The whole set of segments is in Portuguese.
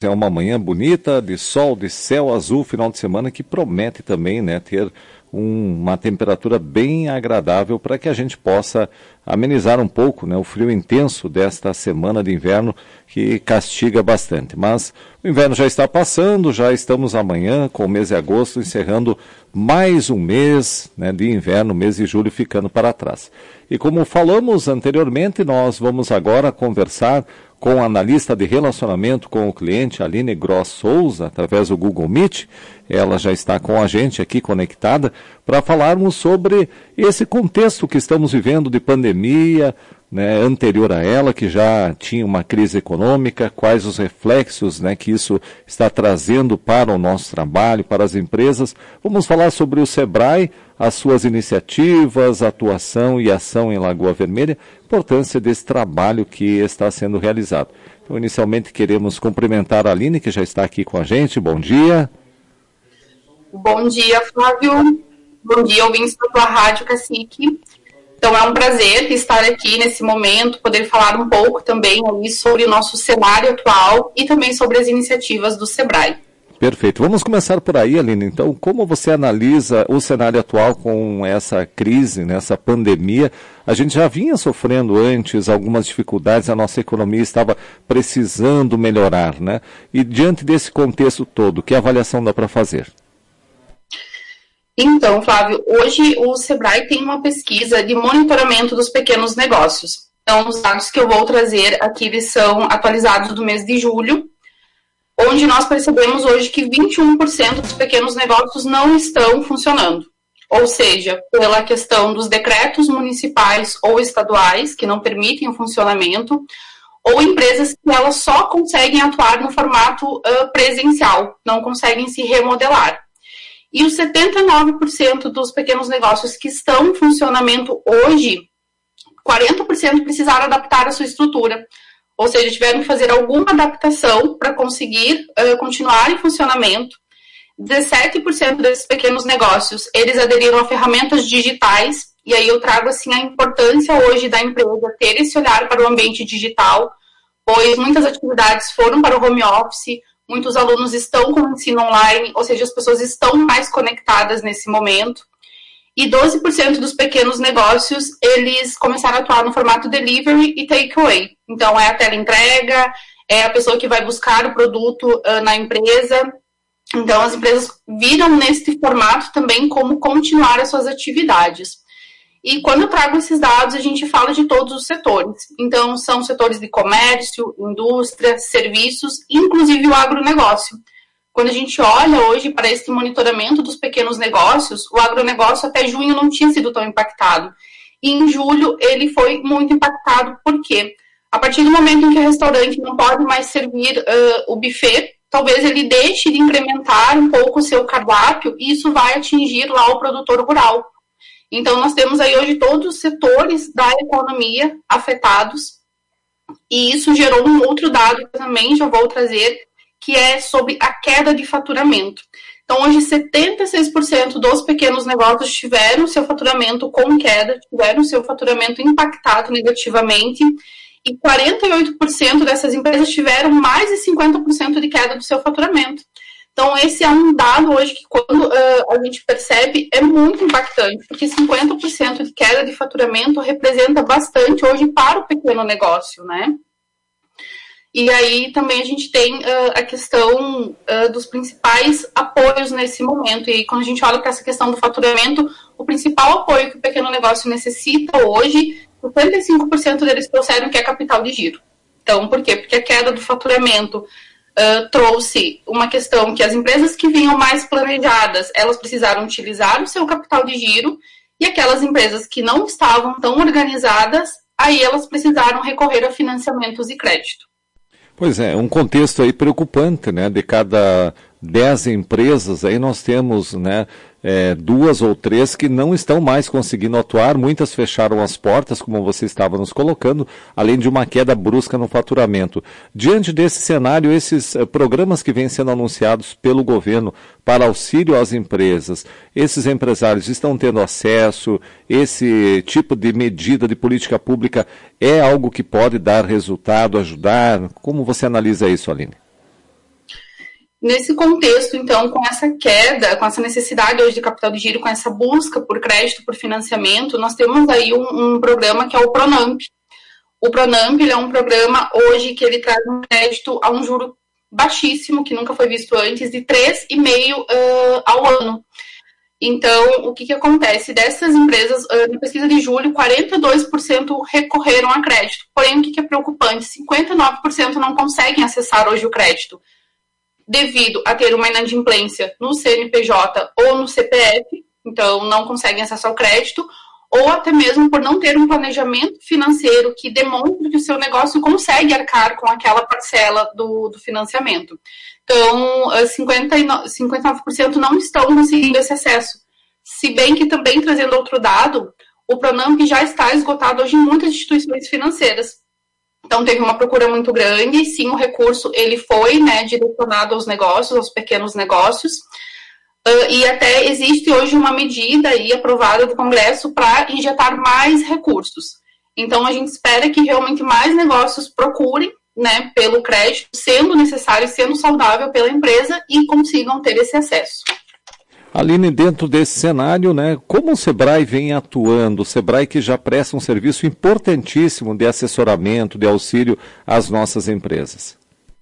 É uma manhã bonita, de sol, de céu azul, final de semana, que promete também, né, ter uma temperatura bem agradável para que a gente possa amenizar um pouco, né, o frio intenso desta semana de inverno que castiga bastante. Mas o inverno já está passando, já estamos amanhã com o mês de agosto encerrando mais um mês, né, de inverno, mês de julho ficando para trás. E como falamos anteriormente, nós vamos agora conversar com a analista de relacionamento com o cliente, Aline Gross Souza, através do Google Meet. Ela já está com a gente aqui conectada para falarmos sobre esse contexto que estamos vivendo de pandemia, né, anterior a ela, que já tinha uma crise econômica, quais os reflexos, né, que isso está trazendo para o nosso trabalho, para as empresas. Vamos falar sobre o Sebrae, as suas iniciativas, atuação e ação em Lagoa Vermelha, importância desse trabalho que está sendo realizado. Então, inicialmente, queremos cumprimentar a Aline, que já está aqui com a gente. Bom dia. Bom dia, Flávio. Bom dia, ouvintes da tua Rádio Cacique. Então, é um prazer estar aqui nesse momento, poder falar um pouco também ali sobre o nosso cenário atual e também sobre as iniciativas do Sebrae. Perfeito. Vamos começar por aí, Aline. Então, como você analisa o cenário atual com essa crise, nessa pandemia? A gente já vinha sofrendo antes algumas dificuldades, a nossa economia estava precisando melhorar, né? E diante desse contexto todo, que avaliação dá para fazer? Então, Flávio, hoje o Sebrae tem uma pesquisa de monitoramento dos pequenos negócios. Então, os dados que eu vou trazer aqui eles são atualizados do mês de julho, onde nós percebemos hoje que 21% dos pequenos negócios não estão funcionando. Ou seja, pela questão dos decretos municipais ou estaduais, que não permitem o funcionamento, ou empresas que elas só conseguem atuar no formato presencial, não conseguem se remodelar. E os 79% dos pequenos negócios que estão em funcionamento hoje, 40% precisaram adaptar a sua estrutura. Ou seja, tiveram que fazer alguma adaptação para conseguir continuar em funcionamento. 17% desses pequenos negócios, eles aderiram a ferramentas digitais. E aí eu trago assim, a importância hoje da empresa ter esse olhar para o ambiente digital, pois muitas atividades foram para o home office, muitos alunos estão com o ensino online, ou seja, as pessoas estão mais conectadas nesse momento. E 12% dos pequenos negócios, eles começaram a atuar no formato delivery e takeaway. Então, é a teleentrega, é a pessoa que vai buscar o produto na empresa. Então, as empresas viram nesse formato também como continuar as suas atividades. E quando eu trago esses dados, a gente fala de todos os setores. Então, são setores de comércio, indústria, serviços, inclusive o agronegócio. Quando a gente olha hoje para esse monitoramento dos pequenos negócios, o agronegócio até junho não tinha sido tão impactado. E em julho ele foi muito impactado. Por quê? A partir do momento em que o restaurante não pode mais servir o buffet, talvez ele deixe de incrementar um pouco o seu cardápio e isso vai atingir lá o produtor rural. Então, nós temos aí hoje todos os setores da economia afetados. E isso gerou um outro dado que eu também já vou trazer, que é sobre a queda de faturamento. Então, hoje, 76% dos pequenos negócios tiveram seu faturamento com queda, tiveram seu faturamento impactado negativamente, e 48% dessas empresas tiveram mais de 50% de queda do seu faturamento. Então, esse é um dado hoje que, quando a gente percebe, é muito impactante, porque 50% de queda de faturamento representa bastante hoje para o pequeno negócio, né? E aí também a gente tem a questão dos principais apoios nesse momento. E quando a gente olha para essa questão do faturamento, o principal apoio que o pequeno negócio necessita hoje, 75% deles trouxeram que é capital de giro. Então, por quê? Porque a queda do faturamento trouxe uma questão que as empresas que vinham mais planejadas, elas precisaram utilizar o seu capital de giro, e aquelas empresas que não estavam tão organizadas, aí elas precisaram recorrer a financiamentos e crédito. Pois é, um contexto aí preocupante, né? De cada 10 empresas, aí nós temos, né, 2 ou 3 que não estão mais conseguindo atuar, muitas fecharam as portas, como você estava nos colocando, além de uma queda brusca no faturamento. Diante desse cenário, esses programas que vêm sendo anunciados pelo governo para auxílio às empresas, esses empresários estão tendo acesso, esse tipo de medida de política pública é algo que pode dar resultado, ajudar? Como você analisa isso, Aline? Nesse contexto, então, com essa queda, com essa necessidade hoje de capital de giro, com essa busca por crédito, por financiamento, nós temos aí um programa que é o Pronamp. O Pronamp, ele é um programa hoje que ele traz um crédito a um juro baixíssimo, que nunca foi visto antes, de 3,5% ao ano. Então, o que acontece? Dessas empresas, na pesquisa de julho, 42% recorreram a crédito. Porém, o que é preocupante? 59% não conseguem acessar hoje o crédito, devido a ter uma inadimplência no CNPJ ou no CPF, então não conseguem acessar ao crédito, ou até mesmo por não ter um planejamento financeiro que demonstre que o seu negócio consegue arcar com aquela parcela do financiamento. Então, 59% não estão conseguindo esse acesso. Se bem que também, trazendo outro dado, o Pronamp já está esgotado hoje em muitas instituições financeiras. Então, teve uma procura muito grande, sim, o recurso ele foi, né, direcionado aos negócios, aos pequenos negócios, e até existe hoje uma medida aí aprovada do Congresso para injetar mais recursos. Então, a gente espera que realmente mais negócios procurem, né, pelo crédito, sendo necessário, sendo saudável pela empresa e consigam ter esse acesso. Aline, dentro desse cenário, né, como o Sebrae vem atuando? O Sebrae que já presta um serviço importantíssimo de assessoramento, de auxílio às nossas empresas.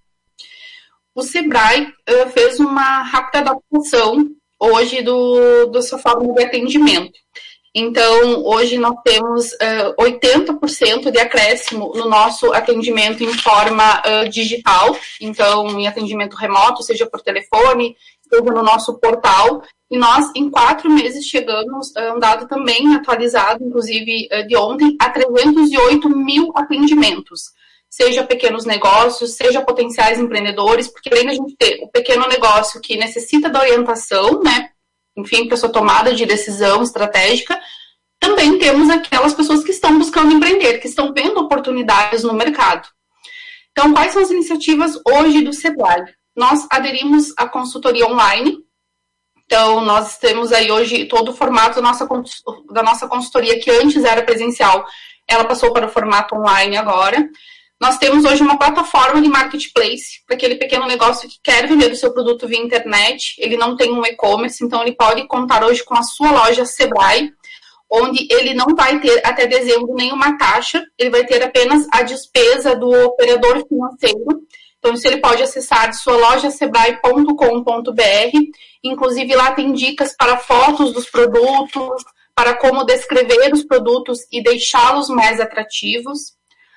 O Sebrae fez uma rápida adaptação hoje da sua forma de atendimento. Então, hoje nós temos 80% de acréscimo no nosso atendimento em forma digital, então em atendimento remoto, seja por telefone, seja no nosso portal. E nós, em 4 meses, chegamos, um dado também atualizado, inclusive de ontem, a 308 mil atendimentos. Seja pequenos negócios, seja potenciais empreendedores, porque além da gente ter o pequeno negócio que necessita da orientação, né, enfim, para sua tomada de decisão estratégica, também temos aquelas pessoas que estão buscando empreender, que estão vendo oportunidades no mercado. Então, quais são as iniciativas hoje do Sebrae? Nós aderimos à consultoria online. Então, nós temos aí hoje todo o formato da nossa consultoria, que antes era presencial, ela passou para o formato online agora. Nós temos hoje uma plataforma de marketplace para aquele pequeno negócio que quer vender o seu produto via internet. Ele não tem um e-commerce, então ele pode contar hoje com a sua loja Sebrae, onde ele não vai ter até dezembro nenhuma taxa, ele vai ter apenas a despesa do operador financeiro. Então, isso ele pode acessar sua loja sebrae.com.br. Inclusive, lá tem dicas para fotos dos produtos, para como descrever os produtos e deixá-los mais atrativos.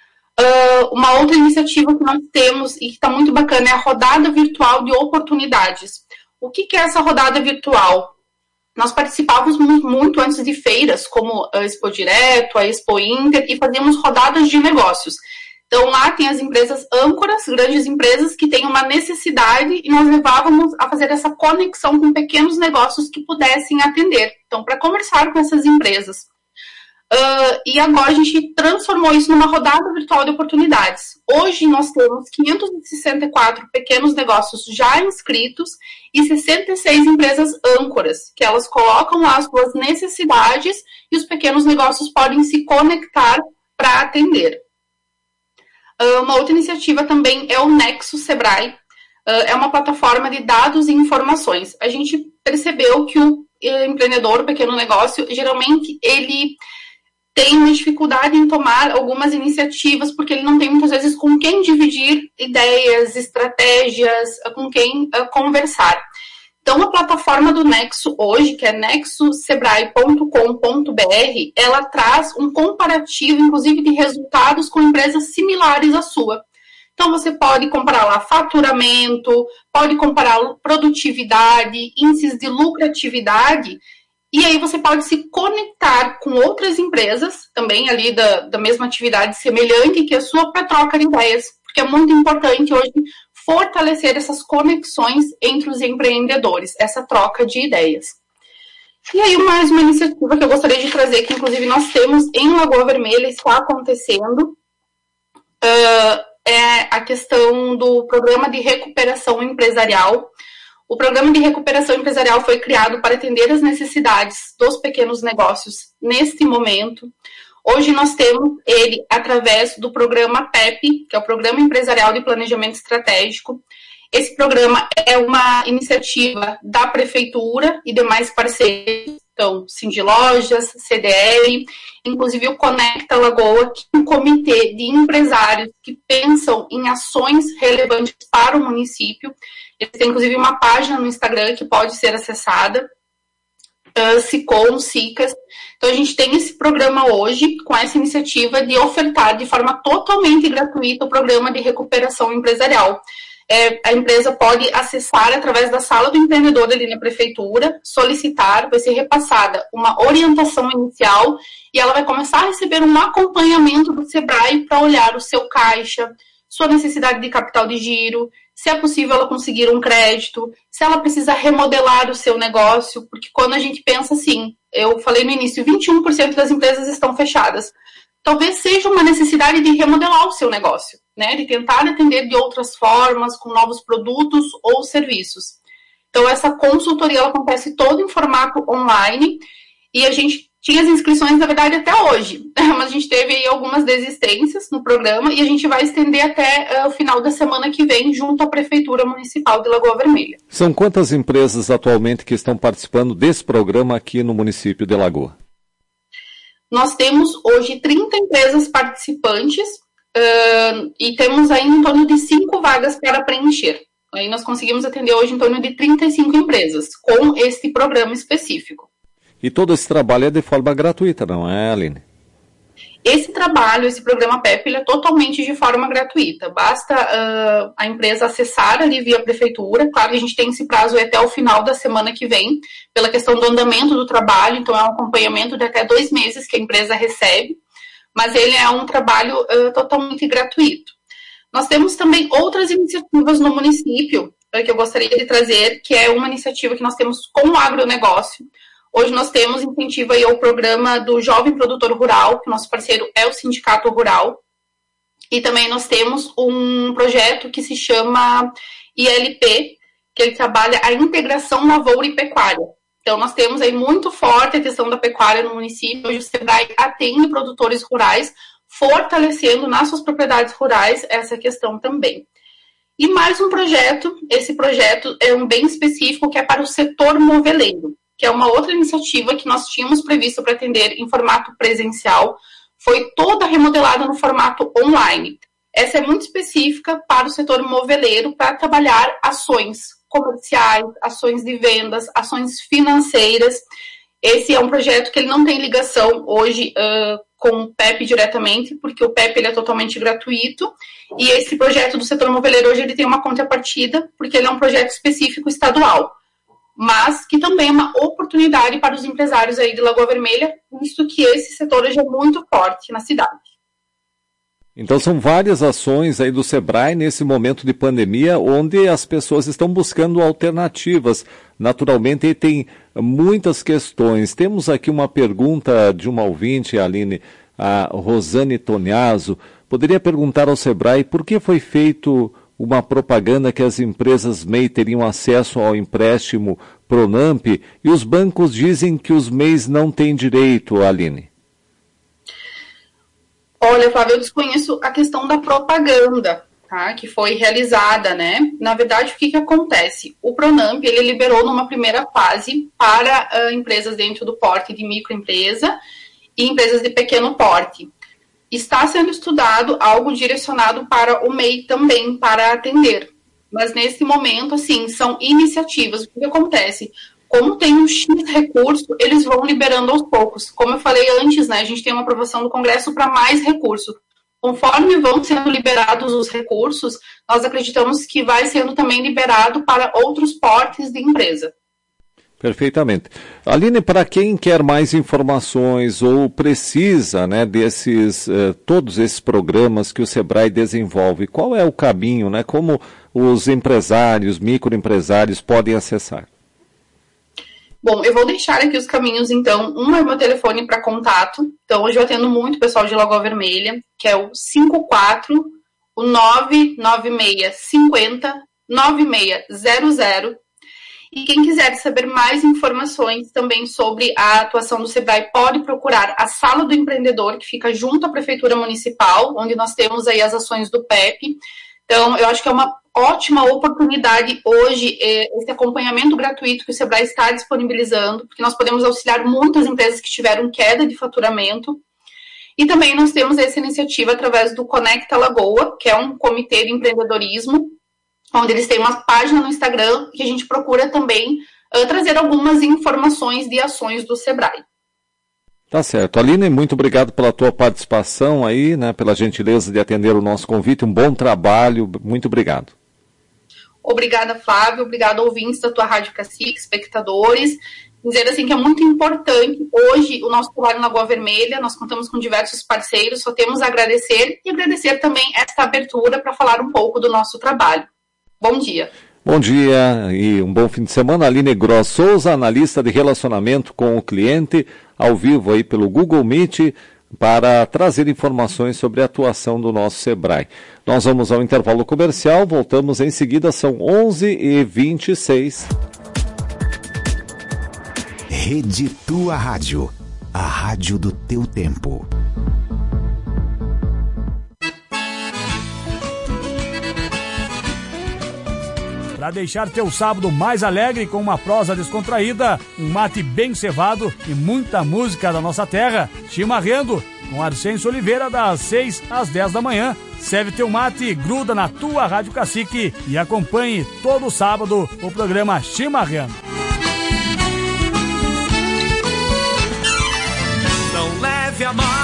Uma outra iniciativa que nós temos e que está muito bacana é a rodada virtual de oportunidades. O que é essa rodada virtual? Nós participávamos muito antes de feiras, como a Expo Direto, a Expo Inter, e fazíamos rodadas de negócios. Então, lá tem as empresas âncoras, grandes empresas que têm uma necessidade, e nós levávamos a fazer essa conexão com pequenos negócios que pudessem atender. Então, para conversar com essas empresas. E agora a gente transformou isso numa rodada virtual de oportunidades. Hoje nós temos 564 pequenos negócios já inscritos e 66 empresas âncoras, que elas colocam lá as suas necessidades e os pequenos negócios podem se conectar para atender. Uma outra iniciativa também é o Nexo Sebrae. É uma plataforma de dados e informações. A gente percebeu que o empreendedor, o pequeno negócio, geralmente ele tem uma dificuldade em tomar algumas iniciativas, porque ele não tem muitas vezes com quem dividir ideias, estratégias, com quem conversar. Então, a plataforma do Nexo hoje, que é nexosebrae.com.br, ela traz um comparativo, inclusive, de resultados com empresas similares à sua. Então, você pode comparar lá faturamento, pode comparar produtividade, índices de lucratividade, e aí você pode se conectar com outras empresas, também ali da mesma atividade semelhante que a sua, para troca de ideias, porque é muito importante hoje fortalecer essas conexões entre os empreendedores, essa troca de ideias. E aí, mais uma iniciativa que eu gostaria de trazer, que inclusive nós temos em Lagoa Vermelha, está acontecendo, é a questão do programa de recuperação empresarial. O programa de recuperação empresarial foi criado para atender as necessidades dos pequenos negócios neste momento. Hoje nós temos ele através do programa PEP, que é o Programa Empresarial de Planejamento Estratégico, Esse programa é uma iniciativa da Prefeitura e demais parceiros, então, Sindilojas, CDL, inclusive o Conecta Lagoa, que é um comitê de empresários que pensam em ações relevantes para o município. Eles têm, inclusive, uma página no Instagram que pode ser acessada, SICOM, SICAS. Então, a gente tem esse programa hoje, com essa iniciativa de ofertar de forma totalmente gratuita o programa de recuperação empresarial. A empresa pode acessar através da sala do empreendedor ali na prefeitura, solicitar, vai ser repassada uma orientação inicial e ela vai começar a receber um acompanhamento do Sebrae para olhar o seu caixa, sua necessidade de capital de giro, se é possível ela conseguir um crédito, se ela precisa remodelar o seu negócio, porque quando a gente pensa assim, eu falei no início, 21% das empresas estão fechadas. Talvez seja uma necessidade de remodelar o seu negócio, né? De tentar atender de outras formas, com novos produtos ou serviços. Então, essa consultoria ela acontece toda em formato online e a gente tinha as inscrições, na verdade, até hoje. Mas a gente teve aí algumas desistências no programa e a gente vai estender até o final da semana que vem, junto à Prefeitura Municipal de Lagoa Vermelha. São quantas empresas atualmente que estão participando desse programa aqui no município de Lagoa? Nós temos hoje 30 empresas participantes e temos ainda em torno de 5 vagas para preencher. Aí nós conseguimos atender hoje em torno de 35 empresas com esse programa específico. E todo esse trabalho é de forma gratuita, não é, Aline? Esse trabalho, esse programa PEP, ele é totalmente de forma gratuita. Basta a empresa acessar ali via prefeitura. Claro que a gente tem esse prazo até o final da semana que vem, pela questão do andamento do trabalho. Então, é um acompanhamento de até 2 meses que a empresa recebe. Mas ele é um trabalho totalmente gratuito. Nós temos também outras iniciativas no município que eu gostaria de trazer, que é uma iniciativa que nós temos com o agronegócio. Hoje nós temos incentivo aí ao programa do Jovem Produtor Rural, que nosso parceiro é o Sindicato Rural. E também nós temos um projeto que se chama ILP, que ele trabalha a integração lavoura e pecuária. Então nós temos aí muito forte a questão da pecuária no município. Hoje o Sebrae atende produtores rurais, fortalecendo nas suas propriedades rurais essa questão também. E mais um projeto, esse projeto é um bem específico que é para o setor moveleiro, que é uma outra iniciativa que nós tínhamos previsto para atender em formato presencial, foi toda remodelada no formato online. Essa é muito específica para o setor moveleiro, para trabalhar ações comerciais, ações de vendas, ações financeiras. Esse é um projeto que ele não tem ligação hoje com o PEP diretamente, porque o PEP ele é totalmente gratuito, e esse projeto do setor moveleiro hoje ele tem uma contrapartida, porque ele é um projeto específico estadual, mas que também é uma oportunidade para os empresários aí de Lagoa Vermelha, visto que esse setor hoje é muito forte na cidade. Então são várias ações aí do Sebrae nesse momento de pandemia, onde as pessoas estão buscando alternativas. Naturalmente, aí tem muitas questões. Temos aqui uma pergunta de uma ouvinte, Aline, a Rosane Toniaso. Poderia perguntar ao Sebrae por que foi feito uma propaganda que as empresas MEI teriam acesso ao empréstimo Pronamp e os bancos dizem que os MEIs não têm direito, Aline? Olha, Flávio, eu desconheço a questão da propaganda, tá, que foi realizada, né? Na verdade, o que acontece? O Pronamp, ele liberou numa primeira fase para empresas dentro do porte de microempresa e empresas de pequeno porte. Está sendo estudado algo direcionado para o MEI também, para atender. Mas nesse momento, assim, são iniciativas. O que acontece? Como tem um X recurso, eles vão liberando aos poucos. Como eu falei antes, né, a gente tem uma aprovação do Congresso para mais recursos. Conforme vão sendo liberados os recursos, nós acreditamos que vai sendo também liberado para outros portes de empresa. Perfeitamente. Aline, para quem quer mais informações ou precisa, né, desses todos esses programas que o Sebrae desenvolve, qual é o caminho, né? Como os empresários, microempresários podem acessar? Bom, eu vou deixar aqui os caminhos, então. Um é o meu telefone para contato. Então, hoje eu atendo muito o pessoal de Lagoa Vermelha, que é o 54 996 50 9600. E quem quiser saber mais informações também sobre a atuação do Sebrae, pode procurar a Sala do Empreendedor, que fica junto à Prefeitura Municipal, onde nós temos aí as ações do PEP. Então, eu acho que é uma ótima oportunidade hoje, esse acompanhamento gratuito que o Sebrae está disponibilizando, porque nós podemos auxiliar muitas empresas que tiveram queda de faturamento. E também nós temos essa iniciativa através do Conecta Lagoa, que é um comitê de empreendedorismo, onde eles têm uma página no Instagram que a gente procura também trazer algumas informações de ações do Sebrae. Tá certo. Aline, muito obrigado pela tua participação aí, né, pela gentileza de atender o nosso convite. Um bom trabalho. Muito obrigado. Obrigada, Flávio. Obrigada, ouvintes da tua Rádio Cacique, espectadores. Dizer assim que é muito importante hoje o nosso trabalho na Lagoa Vermelha. Nós contamos com diversos parceiros, só temos a agradecer e agradecer também esta abertura para falar um pouco do nosso trabalho. Bom dia. Bom dia e um bom fim de semana. Aline Gross Souza, analista de relacionamento com o cliente, ao vivo aí pelo Google Meet, para trazer informações sobre a atuação do nosso Sebrae. Nós vamos ao intervalo comercial, voltamos em seguida, são 11h26. Rede Tua Rádio, a rádio do teu tempo. Para deixar teu sábado mais alegre com uma prosa descontraída, um mate bem cevado e muita música da nossa terra, Chimarrando, com Arcêncio Oliveira, das 6 às 10 da manhã. Serve teu mate, gruda na tua Rádio Cacique e acompanhe todo sábado o programa Chimarrando. Não leve a mal